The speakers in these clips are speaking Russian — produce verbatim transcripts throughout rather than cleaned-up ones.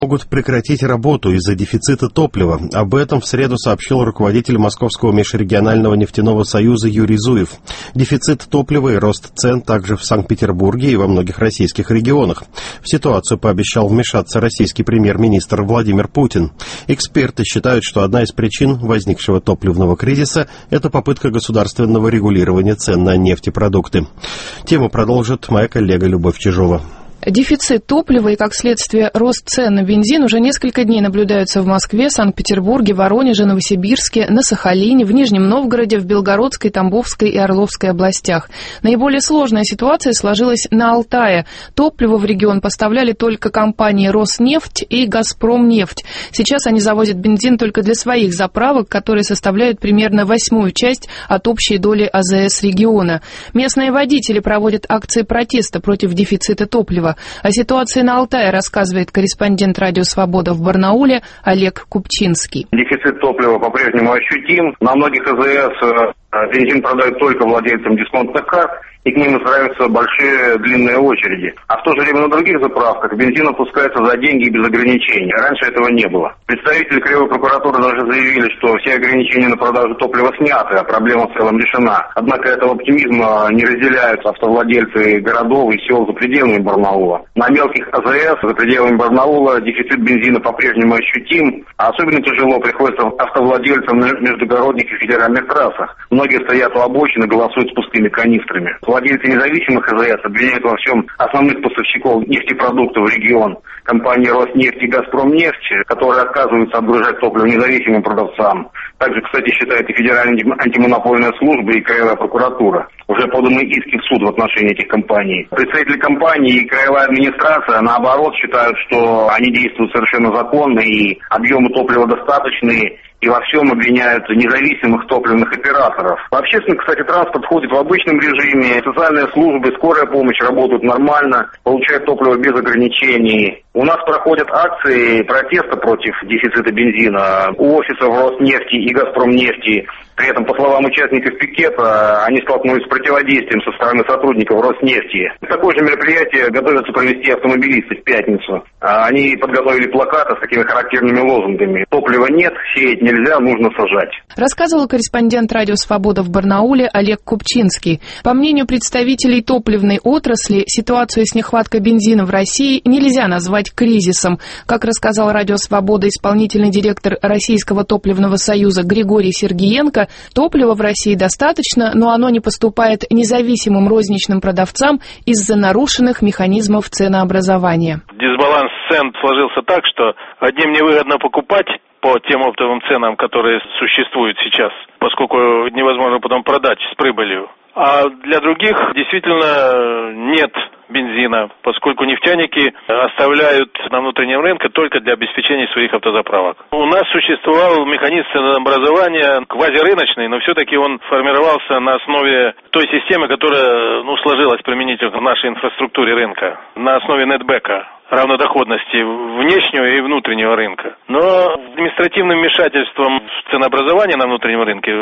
могут прекратить работу из-за дефицита топлива. Об этом в среду сообщил руководитель Московского межрегионального нефтяного союза Юрий Зуев. Дефицит топлива и рост цен также в Санкт-Петербурге и во многих российских регионах. В ситуацию пообещал вмешаться российский премьер-министр Владимир Путин. Эксперты считают, что одна из причин возникшего топливного кризиса – это попытка государственного регулирования цен на нефтепродукты. Тему продолжит моя коллега Любовь Чижова. Дефицит топлива и, как следствие, рост цен на бензин уже несколько дней наблюдаются в Москве, Санкт-Петербурге, Воронеже, Новосибирске, на Сахалине, в Нижнем Новгороде, в Белгородской, Тамбовской и Орловской областях. Наиболее сложная ситуация сложилась на Алтае. Топливо в регион поставляли только компании «Роснефть» и «Газпромнефть». Сейчас они завозят бензин только для своих заправок, которые составляют примерно восьмую часть от общей доли АЗС региона. Местные водители проводят акции протеста против дефицита топлива. О ситуации на Алтае рассказывает корреспондент «Радио Свобода» в Барнауле Олег Купчинский. Дефицит топлива по-прежнему ощутим. На многих АЗС бензин продают только владельцам дисконтных карт, и к ним устраиваются большие длинные очереди. А в то же время на других заправках бензин опускается за деньги и без ограничений. Раньше этого не было. Представители Краевой прокуратуры даже заявили, что все ограничения на продажу топлива сняты, а проблема в целом решена. Однако этого оптимизма не разделяют автовладельцы городов и сел за пределами Барнаула. На мелких АЗС за пределами Барнаула дефицит бензина по-прежнему ощутим, а особенно тяжело приходится автовладельцам на междугородних и федеральных трассах. Многие стоят у обочин и голосуют с пустыми канистрами. Владельцы независимых АЗС обвиняют во всем основных поставщиков нефтепродуктов в регион, компании «Роснефть» и «Газпромнефть», которые отказываются отгружать топливо независимым продавцам. Также, кстати, считает и Федеральная антимонопольная служба, и Краевая прокуратура. Уже поданы иски в суд в отношении этих компаний. Представители компании и краевая администрация, наоборот, считают, что они действуют совершенно законно и объемы топлива достаточные, и во всем обвиняют независимых топливных операторов. Общественный, кстати, транспорт ходит в обычном режиме, социальные службы, скорая помощь работают нормально, получают топливо без ограничений. У нас проходят акции протеста против дефицита бензина у офисов Роснефти и Газпромнефти. При этом, по словам участников пикета, они столкнулись с противодействием со стороны сотрудников Роснефти. Такое же мероприятие готовятся провести автомобилисты в пятницу. Они подготовили плакаты с такими характерными лозунгами: «Топлива нет, сеять нельзя, нужно сажать». Рассказывал корреспондент «Радио Свобода» в Барнауле Олег Купчинский. По мнению представителей топливной отрасли, ситуацию с нехваткой бензина в России нельзя назвать кризисом. Как рассказал «Радио Свобода» исполнительный директор Российского топливного союза Григорий Сергиенко, топлива в России достаточно, но оно не поступает независимым розничным продавцам из-за нарушенных механизмов ценообразования. Дисбаланс цен сложился так, что одним невыгодно покупать по тем оптовым ценам, которые существуют сейчас, поскольку невозможно потом продать с прибылью. А для других действительно нет бензина, поскольку нефтяники оставляют на внутреннем рынке только для обеспечения своих автозаправок. У нас существовал механизм ценообразования квазирыночный, но все-таки он формировался на основе той системы, которая ну, сложилась применительно в нашей инфраструктуре рынка, на основе нетбэка, равнодоходности внешнего и внутреннего рынка. Но административным вмешательством в ценообразование на внутреннем рынке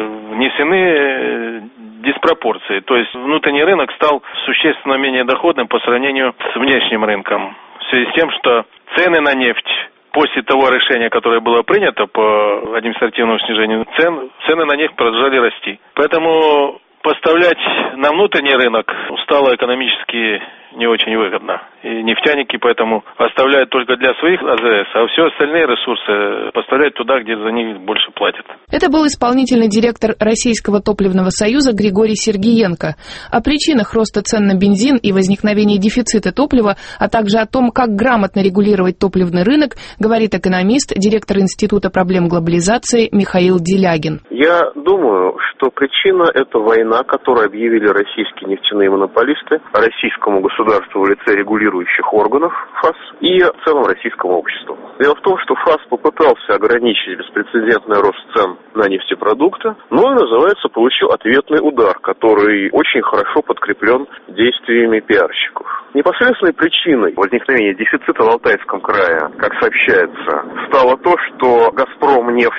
внесены диспропорции. То есть внутренний рынок стал существенно менее доходным по сравнению с внешним рынком. В связи с тем, что цены на нефть после того решения, которое было принято по административному снижению цен, цены на нефть продолжали расти. Поэтому поставлять на внутренний рынок стало экономически не очень выгодно. И нефтяники поэтому оставляют только для своих АЗС, а все остальные ресурсы поставляют туда, где за них больше платят. Это был исполнительный директор Российского топливного союза Григорий Сергиенко. О причинах роста цен на бензин и возникновении дефицита топлива, а также о том, как грамотно регулировать топливный рынок, говорит экономист, директор Института проблем глобализации Михаил Делягин. Я думаю, что причина – это война, которую объявили российские нефтяные монополисты российскому государству в лице регулирующих органов ФАС и в целом российскому обществу. Дело в том, что ФАС попытался ограничить беспрецедентный рост цен на нефтепродукты, но, называется, получил ответный удар, который очень хорошо подкреплен действиями пиарщиков. Непосредственной причиной возникновения дефицита в Алтайском крае, как сообщается, стало то, что «Газпромнефть»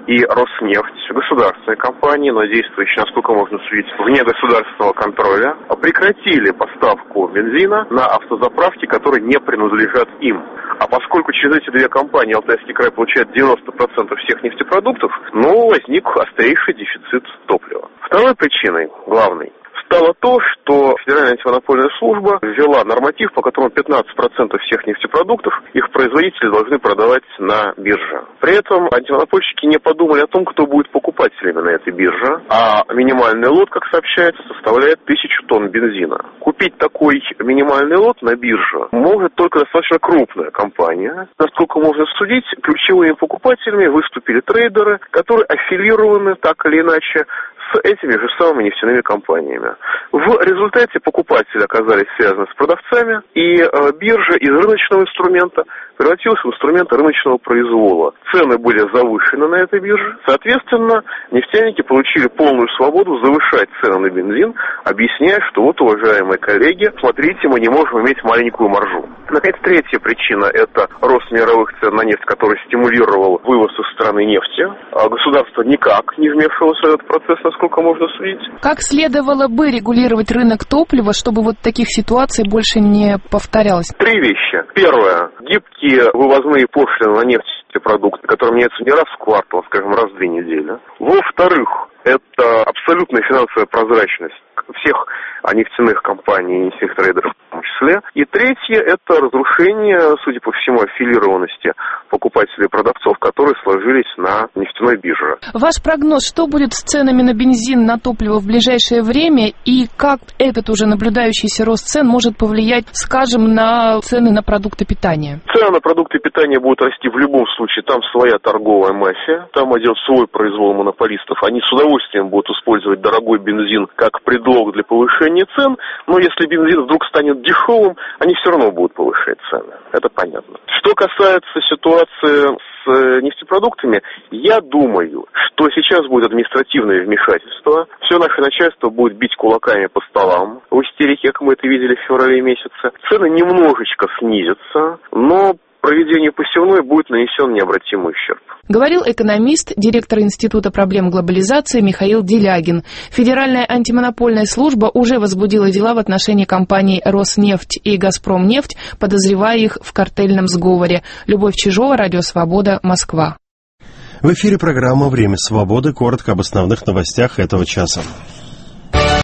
и Роснефть, государственные компании, но действующие, насколько можно судить, вне государственного контроля, прекратили поставку бензина на автозаправки, которые не принадлежат им. А поскольку через эти две компании Алтайский край получает девяносто процентов всех нефтепродуктов, ну, возник острейший дефицит топлива. Второй причиной, главной, стало то, что Федеральная антимонопольная служба ввела норматив, по которому пятнадцать процентов всех нефтепродуктов их производители должны продавать на бирже. При этом антимонопольщики не подумали о том, кто будет покупателями на этой бирже, а минимальный лот, как сообщается, составляет тысячу тонн бензина. Купить такой минимальный лот на бирже может только достаточно крупная компания. Насколько можно судить, ключевыми покупателями выступили трейдеры, которые аффилированы так или иначе с этими же самыми нефтяными компаниями. В результате покупатели оказались связаны с продавцами, и э, биржа из рыночного инструмента превратилась в инструмент рыночного произвола. Цены были завышены на этой бирже. Соответственно, нефтяники получили полную свободу завышать цены на бензин, объясняя, что вот, уважаемые коллеги, смотрите, мы не можем иметь маленькую маржу. Наконец, третья причина – это рост мировых цен на нефть, который стимулировал вывоз из страны нефти. А государство никак не вмешивалось в этот процесс, насколько можно судить. Как следовало бы регулировать рынок топлива, чтобы вот таких ситуаций больше не повторялось? Три вещи. Первое. Гибкие вывозные пошлины на нефтепродукты, которые меняются не раз в квартал, а, скажем, раз в две недели. Во-вторых, это абсолютная финансовая прозрачность всех нефтяных компаний и нефтяных трейдеров в том числе. И третье – это разрушение, судя по всему, аффилированности покупателей и продавцов, которые сложились на нефтяной бирже. Ваш прогноз, что будет с ценами на бензин, на топливо в ближайшее время, и как этот уже наблюдающийся рост цен может повлиять, скажем, на цены на продукты питания? Цены на продукты питания будут расти в любом случае. Там своя торговая мафия, там идет свой произвол монополистов. Они с удовольствием будут использовать дорогой бензин как предлог для повышения цен, но если бензин вдруг станет дешевым, они все равно будут повышать цены. Это понятно. Что касается ситуации с нефтепродуктами, я думаю, что сейчас будет административное вмешательство. Все наше начальство будет бить кулаками по столам в истерике, как мы это видели в феврале месяце. Цены немножечко снизятся, но проведению посевной будет нанесен необратимый ущерб. Говорил экономист, директор Института проблем глобализации Михаил Делягин. Федеральная антимонопольная служба уже возбудила дела в отношении компаний «Роснефть» и «Газпромнефть», подозревая их в картельном сговоре. Любовь Чижова, Радио Свобода, Москва. В эфире программа «Время свободы». Коротко об основных новостях этого часа.